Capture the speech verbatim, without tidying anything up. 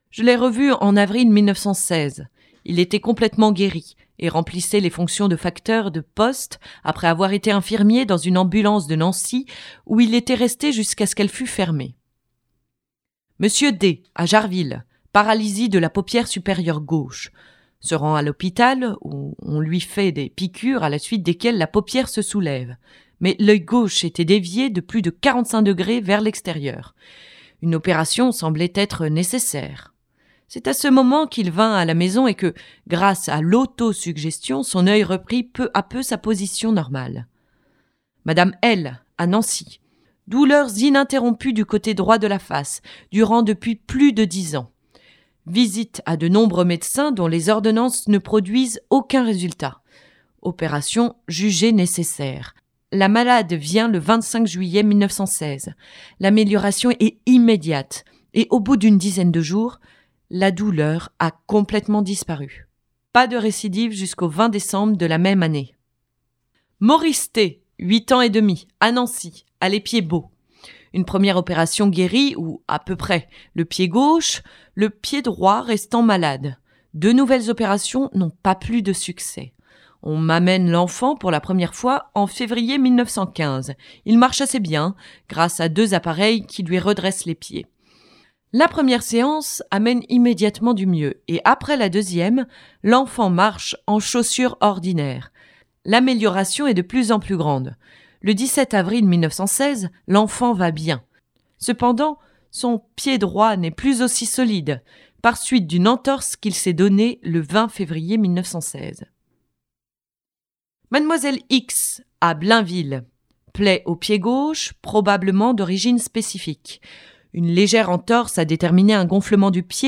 Je l'ai revu en avril mille neuf cent seize. Il était complètement guéri et remplissait les fonctions de facteur de poste après avoir été infirmier dans une ambulance de Nancy où il était resté jusqu'à ce qu'elle fût fermée. Monsieur D, à Jarville, paralysie de la paupière supérieure gauche, se rend à l'hôpital où on lui fait des piqûres à la suite desquelles la paupière se soulève. Mais l'œil gauche était dévié de plus de quarante-cinq degrés vers l'extérieur. Une opération semblait être nécessaire. C'est à ce moment qu'il vint à la maison et que, grâce à l'autosuggestion, son œil reprit peu à peu sa position normale. Madame L, à Nancy. Douleurs ininterrompues du côté droit de la face, durant depuis plus de dix ans. Visite à de nombreux médecins dont les ordonnances ne produisent aucun résultat. Opération jugée nécessaire. La malade vient le vingt-cinq juillet mille neuf cent seize. L'amélioration est immédiate et au bout d'une dizaine de jours, la douleur a complètement disparu. Pas de récidive jusqu'au vingt décembre de la même année. Maurice T, huit ans et demi, à Nancy, à l'épied beau. Une première opération guérie, ou à peu près, le pied gauche, le pied droit restant malade. Deux nouvelles opérations n'ont pas plus de succès. On m'amène l'enfant pour la première fois en février mille neuf cent quinze. Il marche assez bien, grâce à deux appareils qui lui redressent les pieds. La première séance amène immédiatement du mieux et après la deuxième, l'enfant marche en chaussures ordinaires. L'amélioration est de plus en plus grande. Le dix-sept avril mille neuf cent seize, l'enfant va bien. Cependant, son pied droit n'est plus aussi solide, par suite d'une entorse qu'il s'est donnée le vingt février mille neuf cent seize. Mademoiselle X, à Blainville. Plaie au pied gauche, probablement d'origine spécifique. Une légère entorse a déterminé un gonflement du pied